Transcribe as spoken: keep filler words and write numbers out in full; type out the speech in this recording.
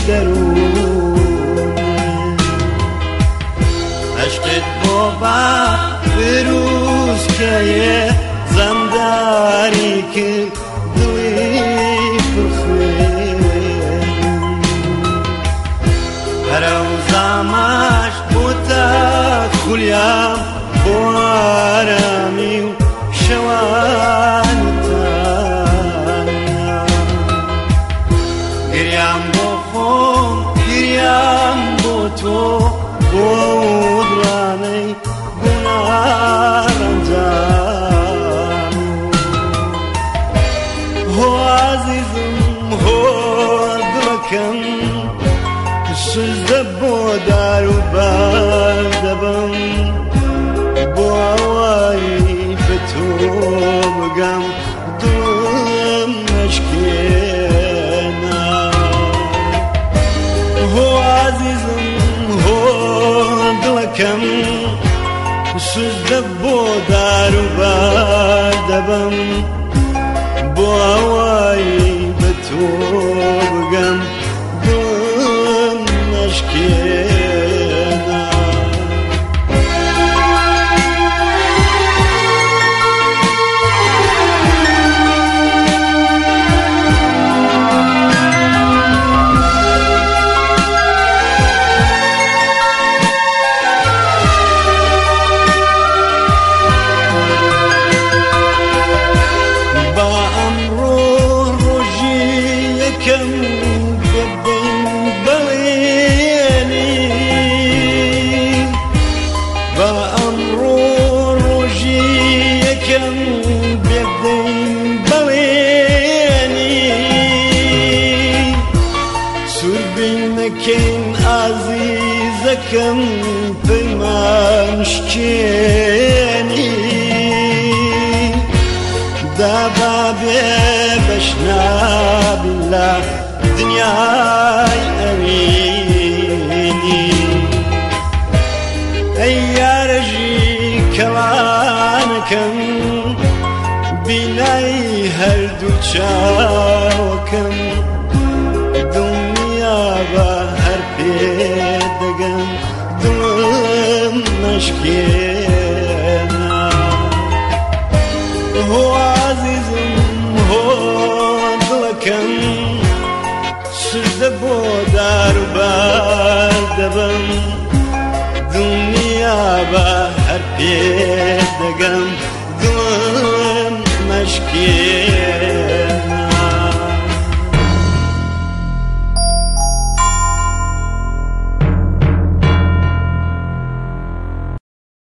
دەروون عشقت بۆ با فروسکەیە زەمداری کرد دڵی پڕخوێن هەرەو زاماش بۆ تا خولیام بۆ ئارامی و شەوانتان گریام بۆ خۆم گریام بۆ تۆ بۆ دڵانەی گوناڕەنجام هۆ عەزیزم هۆ دڵەکەم سوزدە بۆ دار و بار دەبم بۆ ئەوەی بە تۆ بگەم دڵم نەشکێنە هۆ عەزیزم هۆ دڵەکەم سوزدە بۆ دار و بار دەبم بۆ ئەوەی بە تۆ بگەم دڵم نەشکێنە عزیزەکەم پەیمان شکێنی دابا بێ بەشنابن لە دنیای ئەمینی ئەی یارەژی کەوانەکەم بینای هەردوو چاوەکەم دڵنیا بە هەر پێدەگەم دڵم نەشکێنە هۆ عەزیزم هۆ دڵەکەم سوزدە بۆ دار و بار دەبم دڵنیا بە هەر پێدەگەم